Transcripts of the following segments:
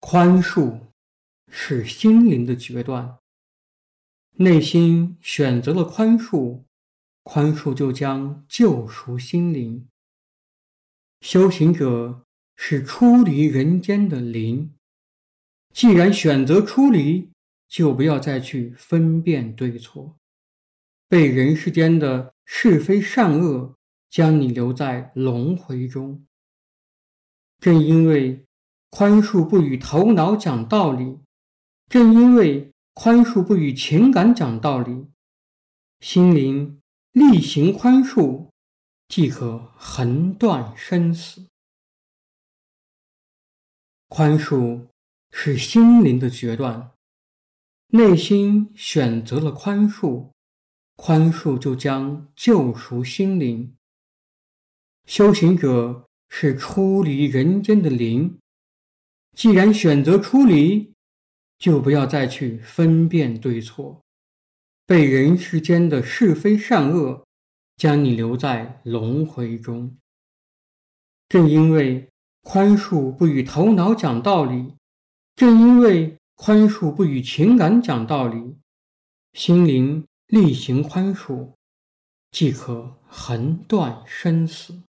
宽恕是心灵的决断，内心选择了宽恕，宽恕就将救赎心灵。修行者是出离人间的灵，既然选择出离，就不要再去分辨对错，被人世间的是非善恶将你留在轮回中。正因为宽恕不与头脑讲道理，正因为宽恕不与情感讲道理，心灵力行宽恕，即可横断生死。宽恕是心灵的决断，内心选择了宽恕，宽恕就将救赎心灵。修行者是出离人间的灵，既然选择出离，就不要再去分辨对错，被人世间的是非善恶将你留在轮回中。正因为宽恕不与头脑讲道理，正因为宽恕不与情感讲道理，心灵力行宽恕，即可横断生死。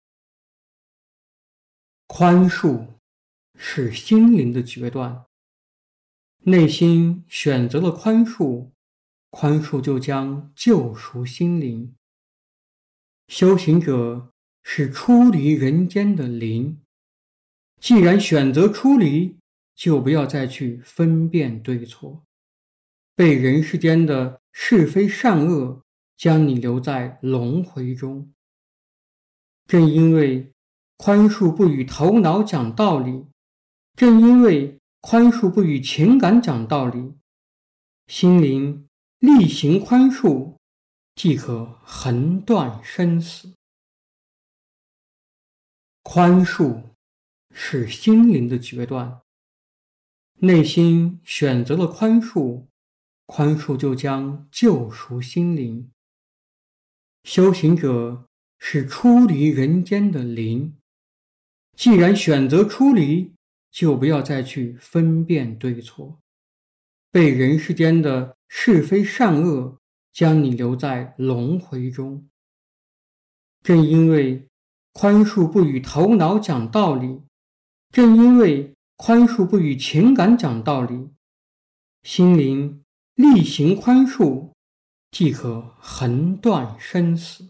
宽恕是心灵的决断，内心选择了宽恕，宽恕就将救赎心灵。修行者是出离人间的灵，既然选择出离，就不要再去分辨对错，被人世间的是非善恶将你留在轮回中。正因为宽恕不与头脑讲道理，正因为宽恕不与情感讲道理，心灵力行宽恕，即可横断生死。宽恕是心灵的决断，内心选择了宽恕，宽恕就将救赎心灵。修行者是出离人间的灵，既然选择出离，就不要再去分辨对错，被人世间的是非善恶将你留在轮回中。正因为宽恕不与头脑讲道理，正因为宽恕不与情感讲道理，心灵力行宽恕，即可横断生死。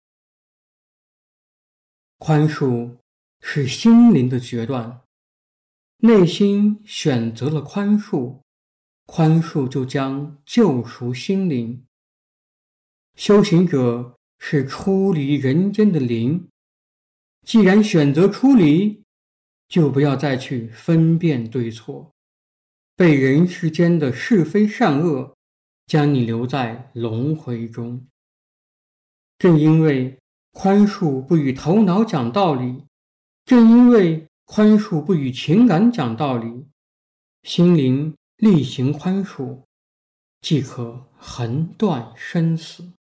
宽恕是心灵的决断，内心选择了宽恕，宽恕就将救赎心灵。修行者是出离人间的灵，既然选择出离，就不要再去分辨对错，被人世间的是非善恶将你留在轮回中。正因为宽恕不与头脑讲道理，正因为宽恕不与情感讲道理，心灵力行宽恕，即可横断生死。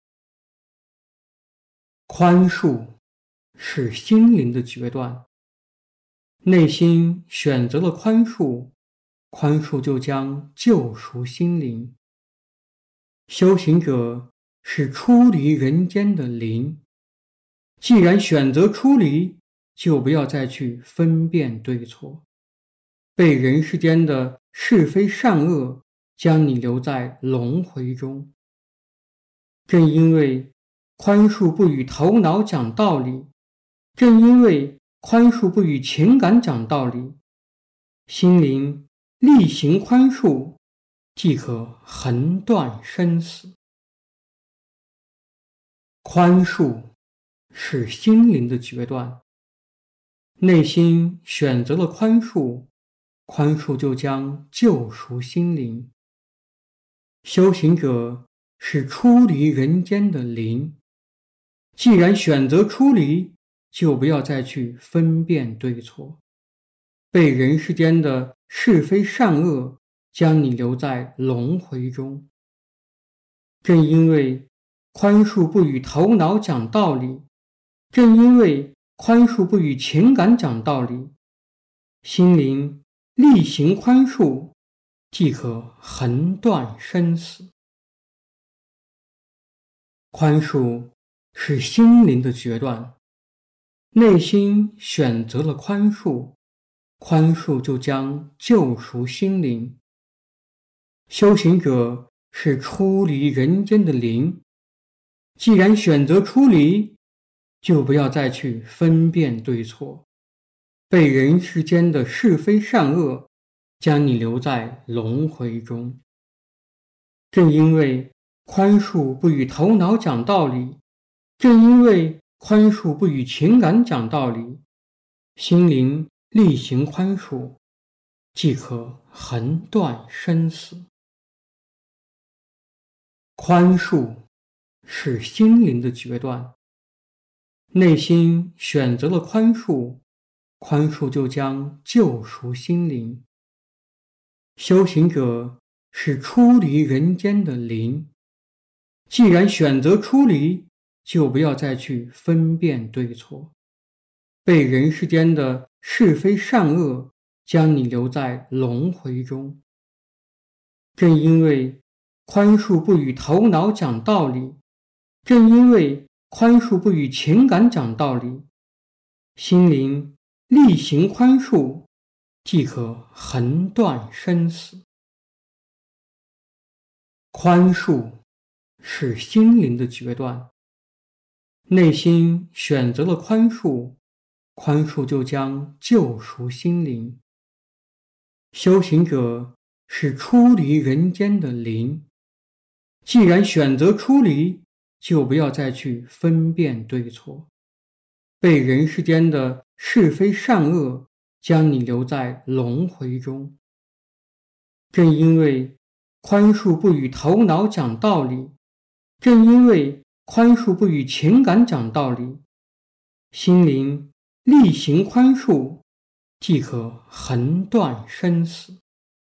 宽恕是心灵的决断，内心选择了宽恕，宽恕就将救赎心灵。修行者是出离人间的灵，既然选择出离，就不要再去分辨对错，被人世间的是非善恶将你留在轮回中。正因为宽恕不与头脑讲道理，正因为宽恕不与情感讲道理，心灵力行宽恕，即可横断生死。宽恕是心灵的决断，内心选择了宽恕，宽恕就将救赎心灵。修行者是出离人间的灵，既然选择出离，就不要再去分辨对错，被人世间的是非善恶将你留在轮回中。正因为宽恕不与头脑讲道理，正因为宽恕不与情感讲道理，心灵力行宽恕，即可横断生死。宽恕是心灵的决断，内心选择了宽恕，宽恕就将救赎心灵。修行者是出离人间的灵，既然选择出离，就不要再去分辨对错，被人世间的是非善恶将你留在轮回中。正因为宽恕不与头脑讲道理，正因为宽恕不与情感讲道理，心灵力行宽恕，即可横断生死。宽恕是心灵的决断，内心选择了宽恕，宽恕就将救赎心灵。修行者是出离人间的灵，既然选择出离，就不要再去分辨对错，被人世间的是非善恶将你留在轮回中。正因为宽恕不与头脑讲道理，正因为宽恕不与情感讲道理，心灵力行宽恕，即可横断生死。宽恕是心灵的决断，内心选择了宽恕，宽恕就将救赎心灵。修行者是出离人间的灵，既然选择出离，就不要再去分辨对错，被人世间的是非善恶将你留在轮回中。正因为宽恕不与头脑讲道理，正因为宽恕不与情感讲道理，心灵力行宽恕，即可横断生死。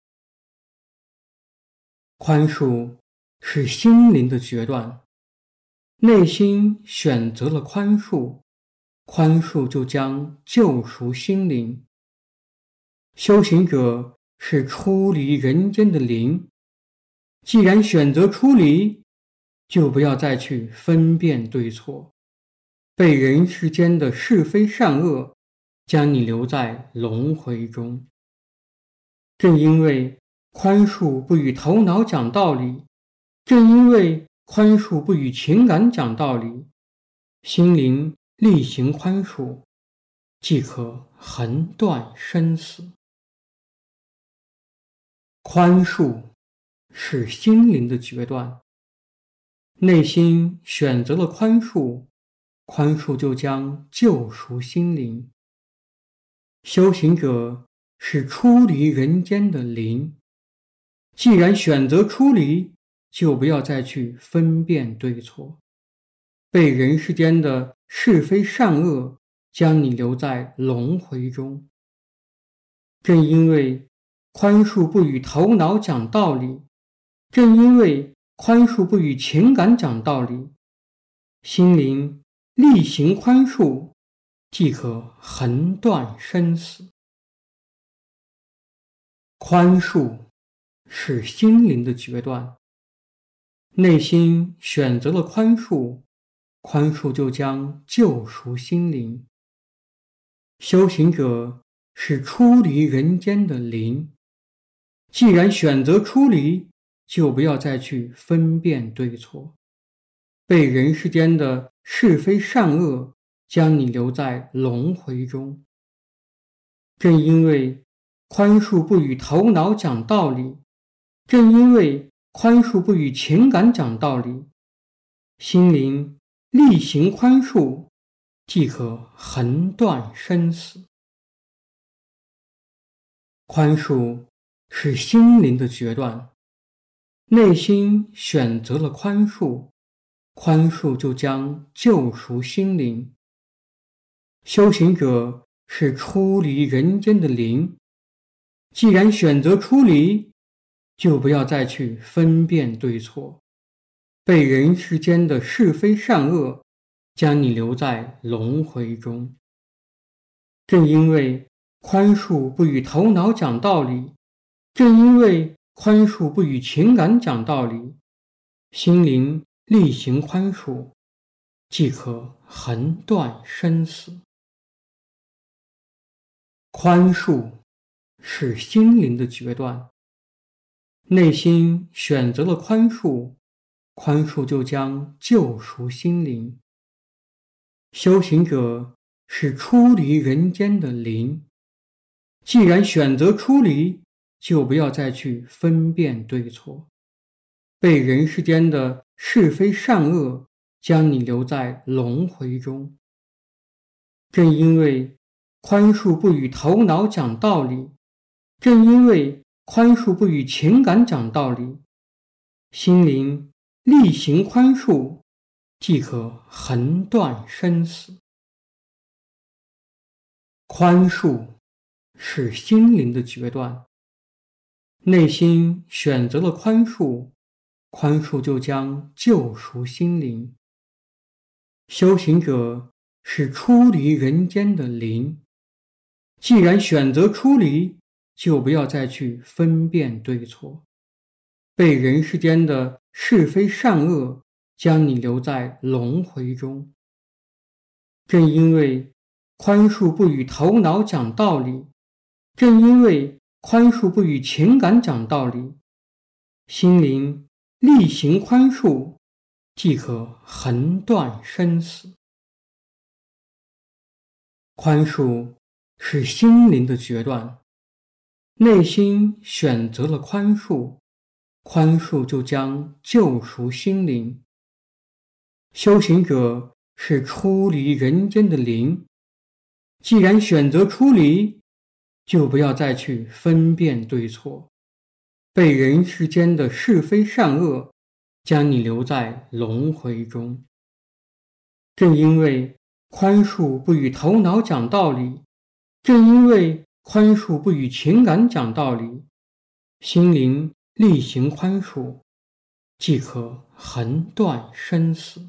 宽恕是心灵的决断，内心选择了宽恕，宽恕就将救赎心灵。修行者是出离人间的灵，既然选择出离，就不要再去分辨对错，被人世间的是非善恶将你留在轮回中。正因为宽恕不与头脑讲道理，正因为宽恕不与情感讲道理，心灵力行宽恕，即可横断生死。宽恕是心灵的决断，内心选择了宽恕，宽恕就将救赎心灵。修行者是出离人间的灵，既然选择出离，就不要再去分辨对错，被人世间的是非善恶将你留在轮回中。正因为宽恕不与头脑讲道理，正因为宽恕不与情感讲道理，心灵力行宽恕，即可横断生死。宽恕是心灵的决断，内心选择了宽恕，宽恕就将救赎心灵。修行者是出离人间的灵，既然选择出离，就不要再去分辨对错，被人世间的是非善恶将你留在轮回中。正因为宽恕不与头脑讲道理，正因为宽恕不与情感讲道理，心灵力行宽恕，即可横断生死。宽恕是心灵的决断，内心选择了宽恕，宽恕就将救赎心灵。修行者是出离人间的灵，既然选择出离，就不要再去分辨对错，被人世间的是非善恶将你留在轮回中。正因为宽恕不与头脑讲道理，正因为宽恕不与情感讲道理，心灵力行宽恕，即可横断生死。宽恕是心灵的决断，内心选择了宽恕，宽恕就将救赎心灵。修行者是出离人间的灵，既然选择出离，就不要再去分辨对错，被人世间的是非善恶将你留在轮回中。正因为宽恕不与头脑讲道理，正因为宽恕不与情感讲道理，心灵力行宽恕，即可横断生死。宽恕是心灵的决断，内心选择了宽恕，宽恕就将救赎心灵。修行者是出离人间的灵，既然选择出离，就不要再去分辨对错，被人世间的是非善恶将你留在轮回中。正因为宽恕不与头脑讲道理，正因为宽恕不与情感讲道理，心灵力行宽恕，即可横断生死。宽恕是心灵的决断，内心选择了宽恕，宽恕就将救赎心灵。修行者是出离人间的灵，既然选择出离，就不要再去分辨对错，被人世间的是非善恶将你留在轮回中。正因为宽恕不与头脑讲道理，正因为宽恕不与情感讲道理，心灵力行宽恕，即可横断生死。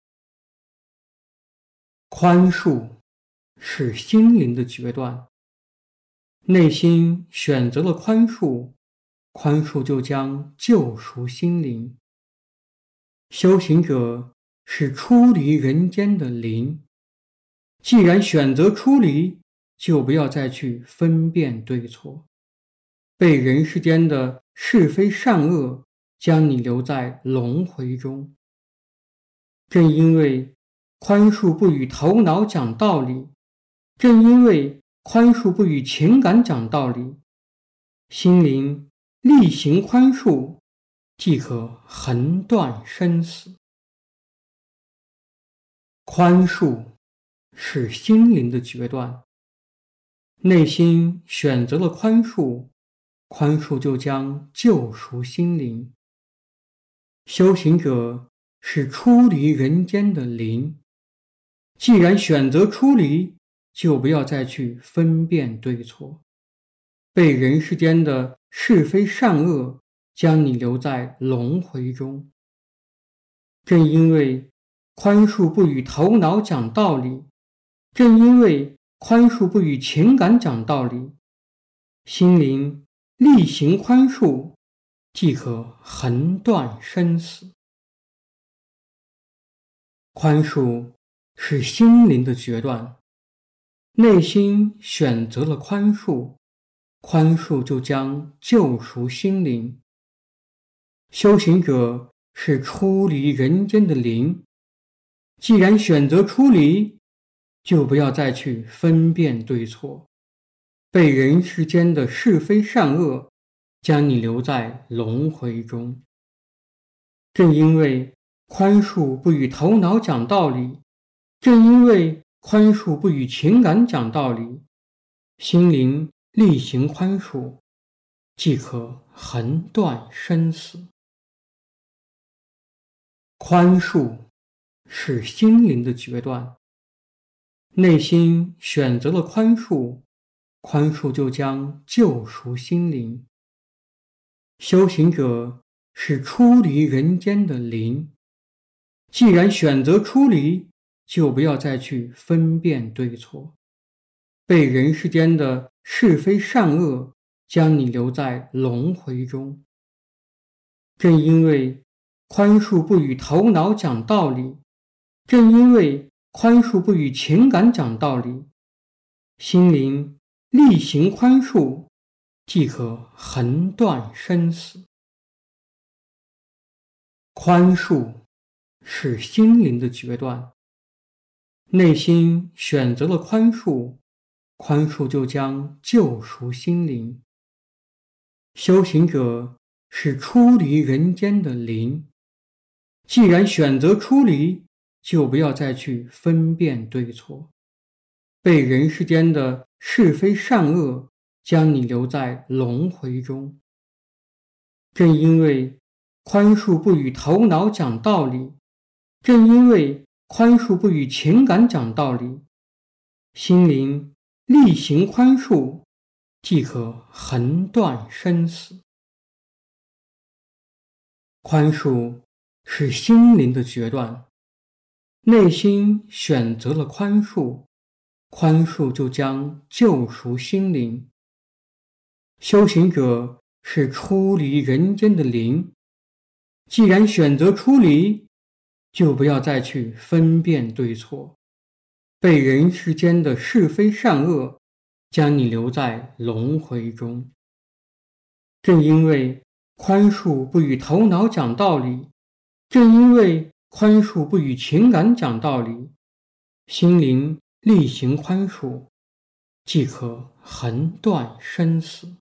宽恕是心灵的决断，内心选择了宽恕，宽恕就将救赎心灵。修行者是出离人间的灵，既然选择出离，就不要再去分辨对错，被人世间的是非善恶将你留在轮回中。正因为宽恕不与头脑讲道理，正因为宽恕不与情感讲道理，心灵力行宽恕，即可横断生死。宽恕是心灵的决断，内心选择了宽恕，宽恕就将救赎心灵。修行者是出离人间的灵，既然选择出离，就不要再去分辨对错，被人世间的是非善恶将你留在轮回中。正因为宽恕不与头脑讲道理，正因为宽恕不与情感讲道理，心灵力行宽恕，即可横断生死。宽恕是心灵的决断，内心选择了宽恕，宽恕就将救赎心灵。修行者是出离人间的灵，既然选择出离，就不要再去分辨对错，被人世间的是非善恶将你留在轮回中。正因为宽恕不与头脑讲道理，正因为宽恕不与情感讲道理，心灵力行宽恕，即可横断生死。宽恕是心灵的决断，内心选择了宽恕，宽恕就将救赎心灵。修行者是出离人间的灵，既然选择出离，就不要再去分辨对错， 被人世间的是非善恶将你留在轮回中。正因为宽恕不与头脑讲道理，正因为宽恕不与情感讲道理，心灵力行宽恕，即可横断生死。宽恕是心灵的决断，内心选择了宽恕，宽恕就将救赎心灵。修行者是出离人间的灵，既然选择出离，就不要再去分辨对错。被人世间的是非善恶将你留在轮回中。正因为宽恕不与头脑讲道理，正因为宽恕不与情感讲道理，心灵力行宽恕，即可横断生死。宽恕是心灵的决断，内心选择了宽恕，宽恕就将救赎心灵。修行者是出离人间的灵，既然选择出离，就不要再去分辨对错。被人世间的是非善恶将你留在轮回中。正因为宽恕不与头脑讲道理，正因为宽恕不与情感讲道理，心灵力行宽恕，即可横断生死。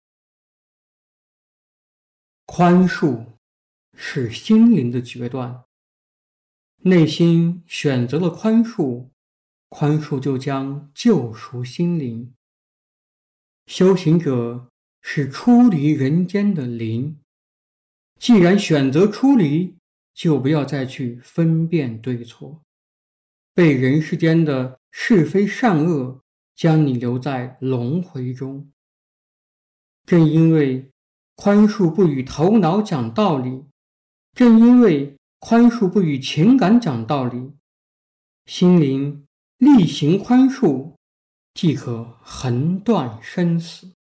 宽恕是心灵的决断，内心选择了宽恕，宽恕就将救赎心灵。修行者是出离人间的灵，既然选择出离，就不要再去分辨对错。被人世间的是非善恶将你留在轮回中。正因为宽恕不与头脑讲道理，正因为宽恕不与情感讲道理，心灵力行宽恕，即可横断生死。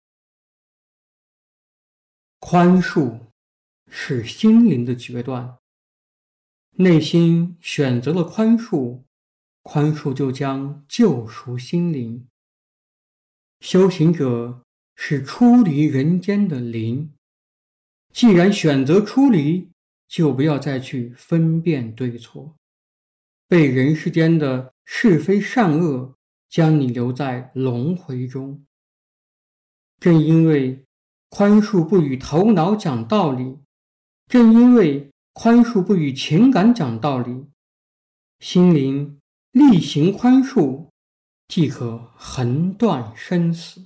宽恕是心灵的决断，内心选择了宽恕，宽恕就将救赎心灵。修行者是出离人间的灵，既然选择出离，就不要再去分辨对错。被人世间的是非善恶将你留在轮回中。正因为宽恕不与头脑讲道理，正因为宽恕不与情感讲道理，心灵力行宽恕，即可横断生死。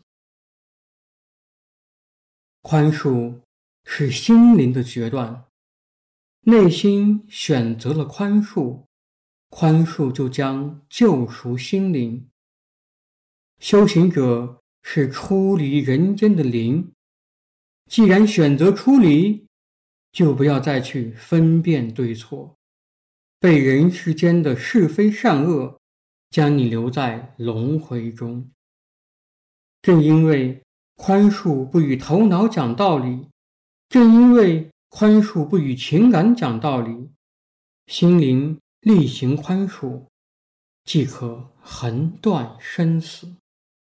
宽恕是心灵的决断，内心选择了宽恕，宽恕就将救赎心灵。修行者是出离人间的灵，既然选择出离，就不要再去分辨对错。被人世间的是非善恶将你留在轮回中。正因为宽恕不与头脑讲道理，正因为宽恕不与情感讲道理，心灵力行宽恕，即可横断生死。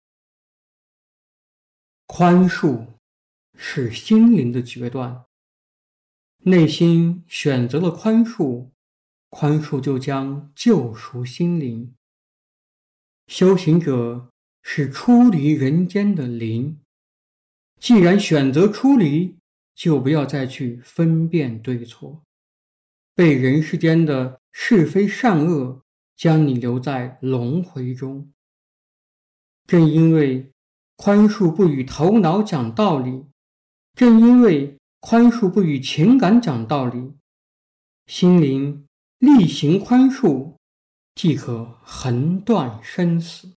宽恕是心灵的决断，内心选择了宽恕，宽恕就将救赎心灵。修行者是出离人间的灵，既然选择出离，就不要再去分辨对错。被人世间的是非善恶将你留在轮回中。正因为宽恕不与头脑讲道理，正因为宽恕不与情感讲道理，心灵力行宽恕，即可横断生死。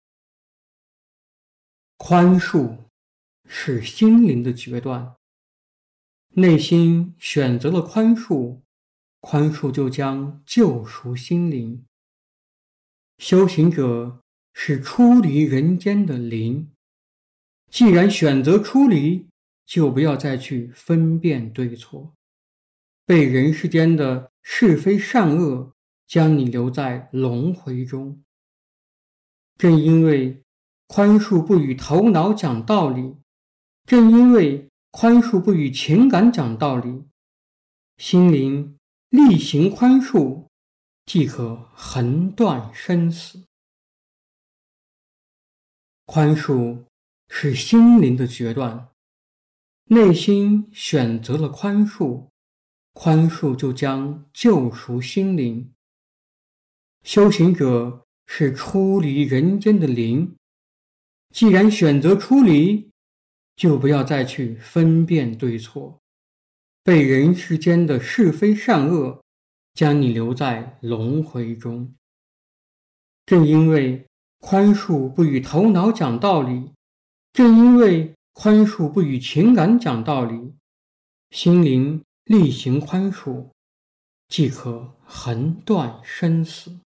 宽恕是心灵的决断，内心选择了宽恕，宽恕就将救赎心灵。修行者是出离人间的灵。既然选择出离，就不要再去分辨对错。被人世间的是非善恶将你留在轮回中。正因为宽恕不与头脑讲道理，正因为宽恕不与情感讲道理，心灵力行宽恕，即可横断生死。宽恕是心灵的决断，内心选择了宽恕，宽恕就将救赎心灵。修行者是出离人间的灵，既然选择出离，就不要再去分辨对错。被人世间的是非善恶将你留在轮回中。正因为宽恕不与头脑讲道理，正因为宽恕不与情感讲道理，心灵力行宽恕，即可横断生死。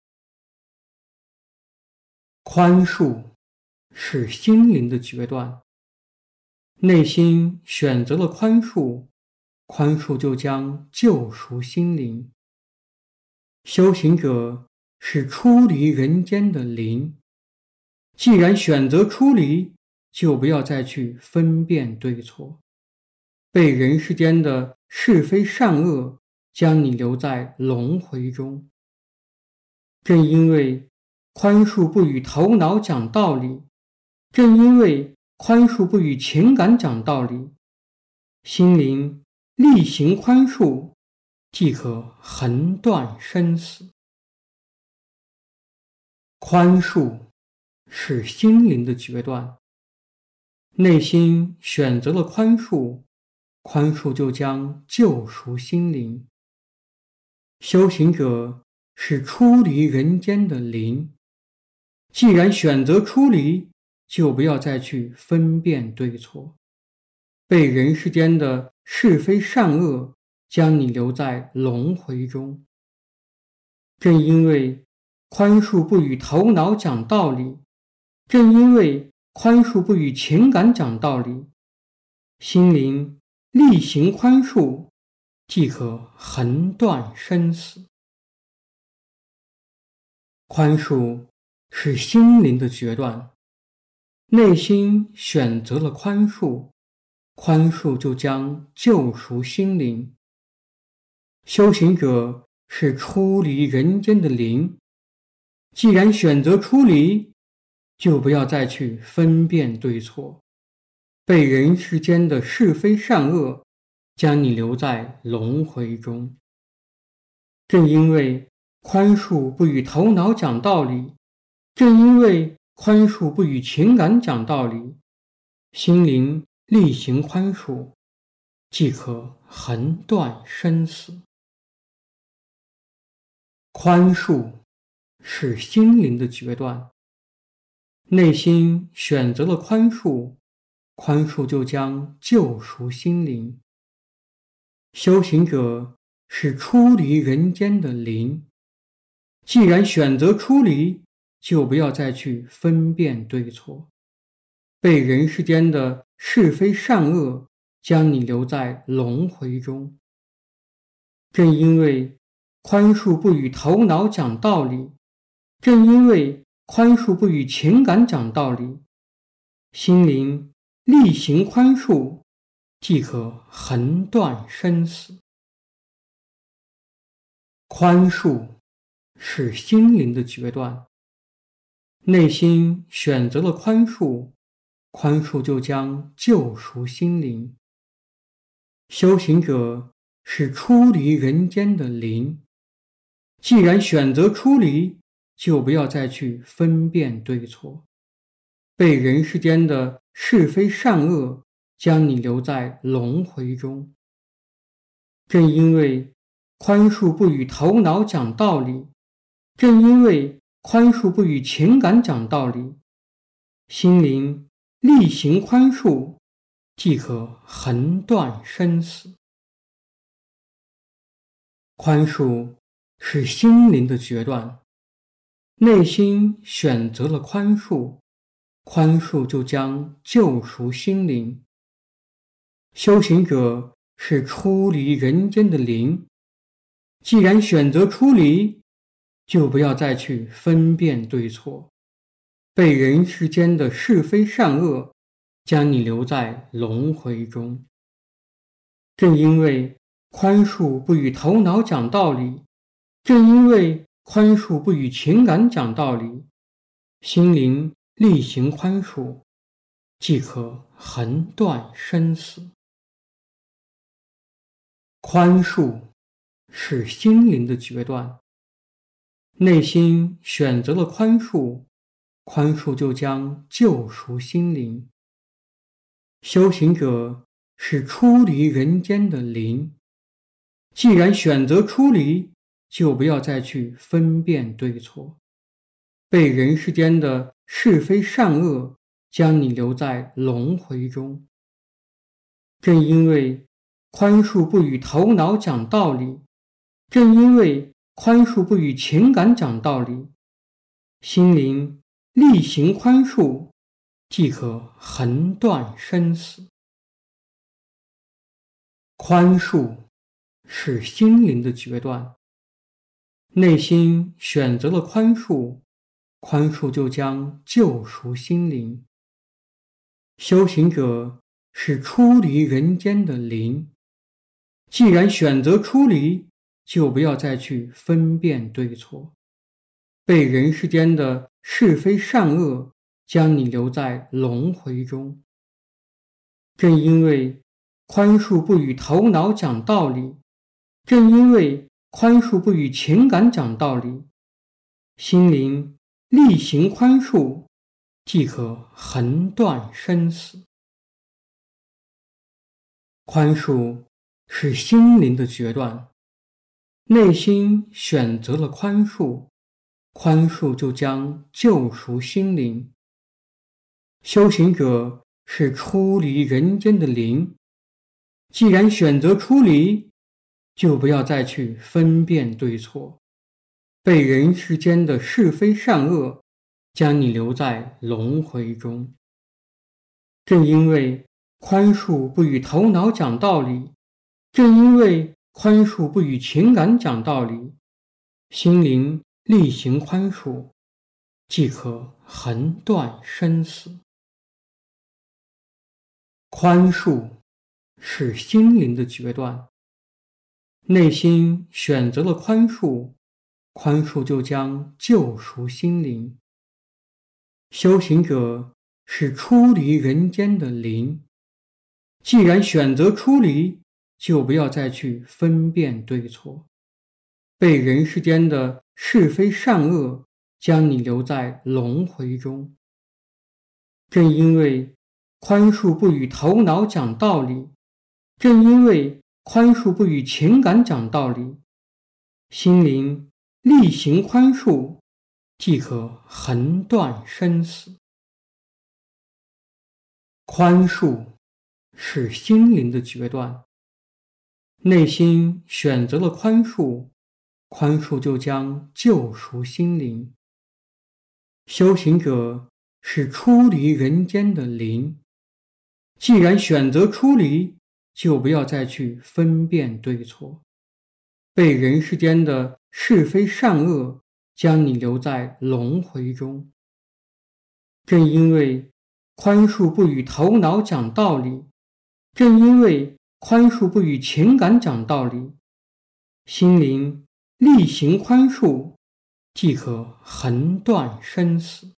宽恕是心灵的决断，内心选择了宽恕，宽恕就将救赎心灵。修行者是出离人间的灵，既然选择出离，就不要再去分辨对错。被人世间的是非善恶将你留在轮回中。正因为宽恕不与头脑讲道理，正因为宽恕不与情感讲道理，心灵力行宽恕，即可横断生死。宽恕是心灵的决断，内心选择了宽恕，宽恕就将救赎心灵。修行者是出离人间的灵，既然选择出离，就不要再去分辨对错。被人世间的是非善恶将你留在轮回中。正因为宽恕不与头脑讲道理，正因为宽恕不与情感讲道理，心灵力行宽恕，即可横断生死。宽恕是心灵的决断，内心选择了宽恕，宽恕就将救赎心灵。修行者是出离人间的灵，既然选择出离，就不要再去分辨对错。被人世间的是非善恶将你留在轮回中。正因为宽恕不与头脑讲道理，正因为宽恕不与情感讲道理，心灵力行宽恕，即可横断生死。宽恕是心灵的决断，内心选择了宽恕，宽恕就将救赎心灵。修行者是出离人间的灵，既然选择出离，就不要再去分辨对错。被人世间的是非善恶将你留在轮回中。正因为宽恕不与头脑讲道理，正因为宽恕不与情感讲道理，心灵力行宽恕，即可横断生死。宽恕是心灵的决断，内心选择了宽恕，宽恕就将救赎心灵。修行者是出离人间的灵，既然选择出离，就不要再去分辨对错。被人世间的是非善恶将你留在轮回中。正因为宽恕不与头脑讲道理，正因为宽恕不与情感讲道理，心灵力行宽恕，即可横断生死。宽恕是心灵的决断， 内心选择了宽恕，宽恕就将救赎心灵。修行者是出离人间的灵，既然选择出离，就不要再去分辨对错，被人世间的是非善恶将你留在轮回中。正因为宽恕不与头脑讲道理，正因为宽恕不与情感讲道理，心灵力行宽恕，即可横断生死。宽恕是心灵的决断，内心选择了宽恕，宽恕就将救赎心灵。修行者是出离人间的灵，既然选择出离，就不要再去分辨对错，被人世间的是非善恶将你留在轮回中。正因为宽恕不与头脑讲道理，正因为宽恕不与情感讲道理，心灵力行宽恕，即可横断生死。宽恕是心灵的决断，内心选择了宽恕，宽恕就将救赎心灵。修行者是出离人间的灵，既然选择出离，就不要再去分辨对错，被人世间的是非善恶将你留在轮回中。正因为宽恕不与头脑讲道理，正因为宽恕不与情感讲道理，心灵力行宽恕，即可横断生死。宽恕是心灵的决断，内心选择了宽恕，宽恕就将救赎心灵。修行者是出离人间的灵，既然选择出离，就不要再去分辨对错，被人世间的是非善恶将你留在轮回中。正因为宽恕不与头脑讲道理，正因为宽恕不与情感讲道理，心灵力行宽恕，即可横断生死。宽恕是心灵的决断，内心选择了宽恕，宽恕就将救赎心灵。修行者是出离人间的灵，既然选择出离，就不要再去分辨对错，被人世间的是非善恶将你留在轮回中。正因为宽恕不与头脑讲道理，正因为宽恕不与情感讲道理，心灵力行宽恕，即可横断生死。宽恕是心灵的决断，内心选择了宽恕，宽恕就将救赎心灵。修行者是出离人间的灵，既然选择出离，就不要再去分辨对错，被人世间的是非善恶将你留在轮回中。正因为宽恕不与头脑讲道理，正因为宽恕不与情感讲道理，心灵力行宽恕，即可横断生死。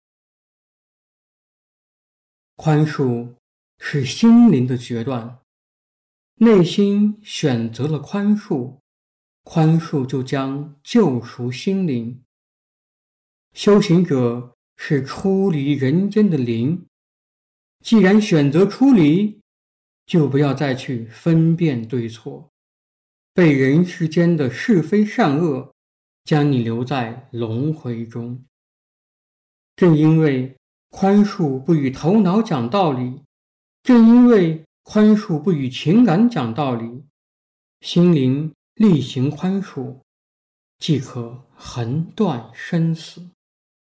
宽恕是心灵的决断，内心选择了宽恕，宽恕就将救赎心灵。修行者是出离人间的灵，既然选择出离，就不要再去分辨对错，被人世间的是非善恶将你留在轮回中。正因为宽恕不与头脑讲道理，正因为宽恕不与情感讲道理，心灵力行宽恕，即可横断生死。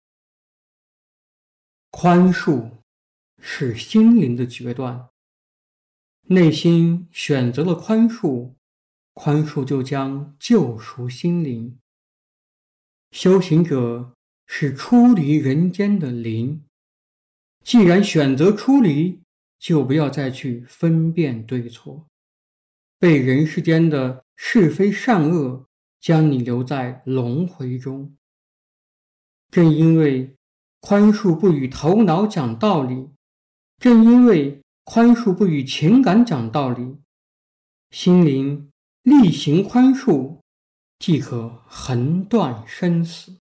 宽恕是心灵的决断，内心选择了宽恕，宽恕就将救赎心灵。修行者是出离人间的灵，既然选择出离，就不要再去分辨对错，被人世间的是非善恶将你留在轮回中。正因为宽恕不与头脑讲道理，正因为宽恕不与情感讲道理，心灵力行宽恕，即可横断生死。